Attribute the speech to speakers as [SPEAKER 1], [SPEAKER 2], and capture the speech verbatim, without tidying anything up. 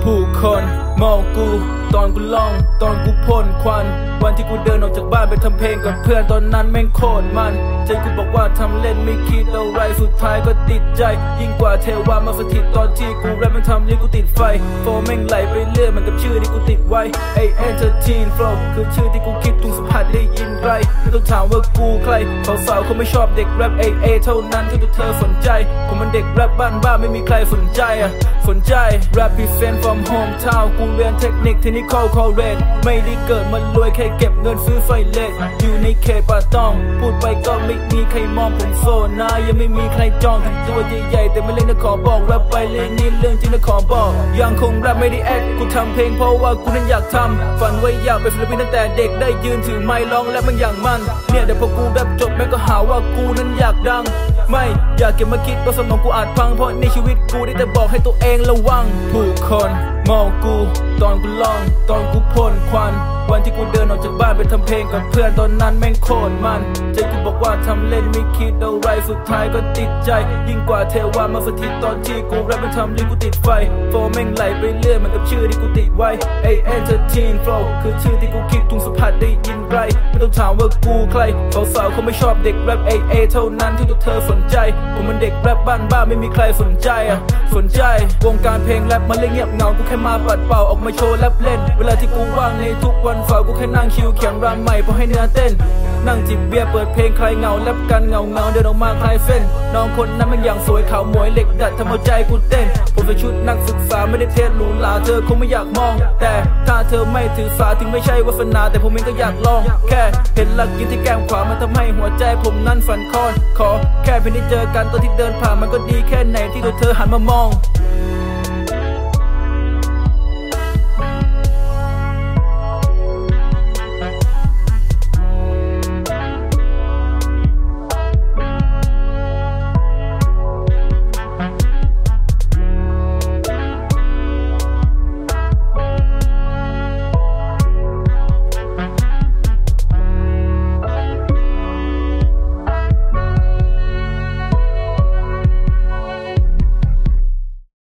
[SPEAKER 1] ผู้คนมองกูตอนกูล่องตอนกูพ่นควันวันที่กูเดินออกจากบ้านไปทำเพลงกับเพื่อนตอนนั้นแม่งโคตรมันใจกูบอกว่าทำเล่นไม่คิดอะไรสุดท้ายก็ติดใจยิ่งกว่าเทวามาสถิตตอนที่กูแรปแม่งทำให้กูติดไฟโฟแม่งไหลไปเรื่อยเหมือนกับชื่อที่กูติดไว้ไอเอ็นเตอร์ทีนโฟลว์คือชื่อที่กูคิดทุกสัมผัสได้ยินไกลไม่ต้องถามว่ากูใครสาวๆเขาไม่ชอบเด็กแรปเอเอเท่านั้นที่เธอสนใจผมมันเด็กแรปบ้านบ้าไม่มีใครสนใจอ่ะสนใจ represent from hometown กูเรียนเทคนิค technical college ไม่ได้เกิดมารวยแค่เก็บเงินซื้อไฟเลสอยู่ในเขตป่าต้องพูดไปก็ไม่มีใครมองผมโซนะยังไม่มีใครจองถึงตัวใหญ่ๆแต่ไม่เล่นนะขอบอกแรปไปเล่นนี่เรื่องจริงนะขอบอกยังคงแรปไม่ได้แอคกูทำเพลงเพราะว่ากูนั้นอยากทำฝันไว้อยากเป็นศิลปินตั้งแต่เด็กได้ยืนถือไมค์ร้องและมันอย่างมันเนี่ยแต่พอกูแรปจบแม่ก็หาว่ากูนั้นอยากดังไม่อยากเก็บมาคิดว่าสมองกูอาจพังเพราะในชีวิตกูได้แต่บอกให้ตัวเองระวังผู้คนมองกูตอนกูล่องตอนกูพ่นควันวันที่กูเดินออกจากบ้านไปทำเพลงกับเพื่อนตอนนั้นแม่งโคตรมันใจกูบอกว่าทำเล่นไม่คิดอะไรสุดท้ายก็ติดใจยิ่งกว่าเทวามาสถิตตอนที่กูแรปมันทำให้กูติดไฟโฟแม่งไหลไปเรื่อยเหมือนกับชื่อที่กูติดไว้ไอเอ็นเตอร์ทีนโฟลว์คือชื่อที่กูคิดทุกสัมผัสได้ยินไกลไม่ต้องถามว่ากูใครสาวๆเขาไม่ชอบเด็กแรปเอเอเท่านั้นที่ตัวเธอสนใจผมมันเด็กแรปบ้านบ้าไม่มีใครสนใจอ่ะสนใจวงการเพลงแรปมันเลยเงียบเหงากูแค่มาปัดเป่าออกมาโชว์แรปเล่นเวลาที่กูว่างในทุกวันฝ่ากูแค่นั่งชิลเขียนรำใหม่พอให้เนื้อเต้นนั่งจิบเบียร์เปิดเพลงใครเหงาแรปกันเงาเงาเดินออกมาคลายเส้นน้องคนนั้นมันอย่างสวยขาวหมวยเหล็กดัดทำเอาใจกูเต้นผมใส่ชุดนักศึกษาไม่ได้เทสหรูหราเธอคงไม่อยากมองแต่ถ้าเธอไม่ถือสาถึงไม่ใช่วาสนาแต่ผมเองก็อยากลองแค่เห็นหลักกินที่แก้มขวามันทำให้หัวใจผมนั้นฝันคลอนขอแค่เพียงได้เจอกันตอนที่เดินผ่านมันก็ดีแค่ไหนที่ตัวเธอหันมามอง